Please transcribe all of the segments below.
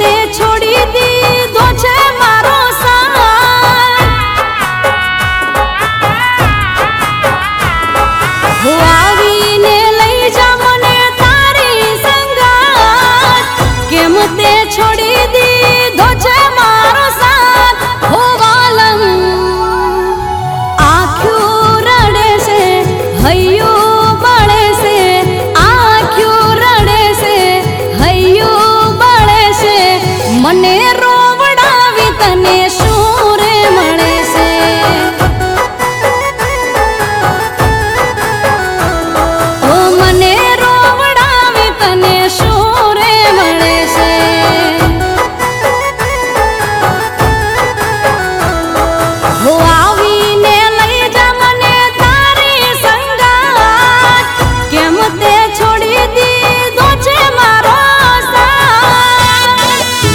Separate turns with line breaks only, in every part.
છોડી દીધો છે મારો સાથ હું આવીને લઈ જા મને તારી સંગાત કેમ તે છોડી દીધો છે મારો સાથ હો વાલમ આંખ્યું રડે છે હૈયું બળે છે આંખ્યું રડે છે હૈયું બળે છે મને રોવડાવી તને શું રે મળે છે ઓ મને રોવડાવી તને શું રે મળે છે હો આવીને લઈ જા મને તારી સંગાત કેમ તે છોડી દીધો છે મારો સાથ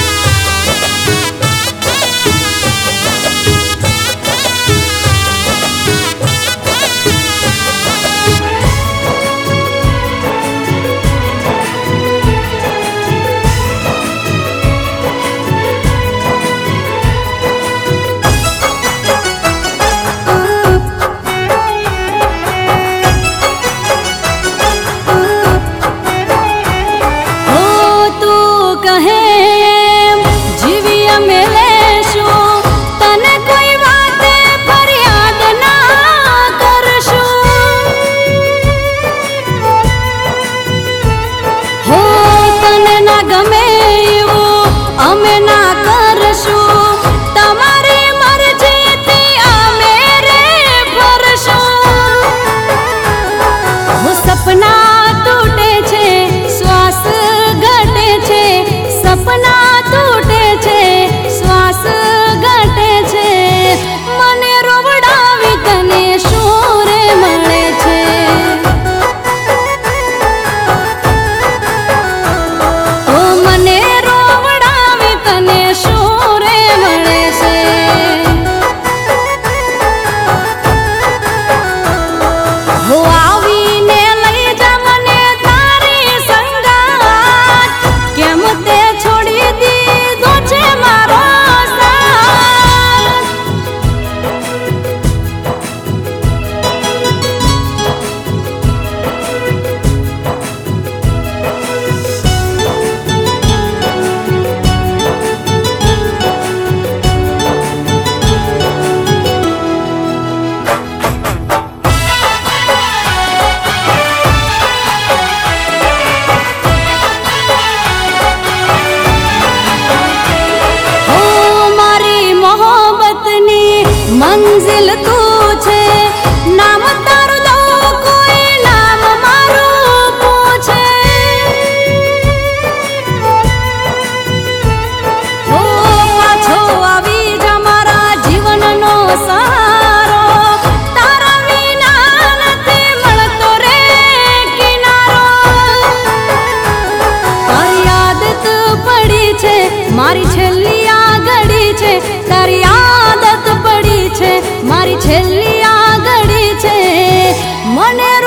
હો તું કહે એમ જીવી અમે લેશું તને કોઈ વાતે ફરિયાદ ના કરશું હો તને ના ગમે એવું અમે ના કરશું તમારી મરજીથી અમે રે ફરશું હો સપના તૂટે છે શ્વાસ ઘટે છે સપના તૂટે છે શ્વાસ ઘટે છે મને રોવડાવી તને શું રે મળે છે ઓ મને રોવડાવી તને શું રે મળે છે હો આવીને લઈ જા મને તારી સંગાત કેમ તે છોડી દીધો છે મારો સાથ હો મારી મોહબ્બતની મંઝિલ તું છે નામ તારું દઉં કોઈ નામ મારું પૂછે હો પાછો આવી જા મારા જીવનનો સહારો તારા વિના નથી મળતો રે કિનારો તારી આદત પડી છે મારી છેલ્લી આ ઘડી છે તારી આદત પડી છે મારી છેલ્લી આ ઘડી છે મને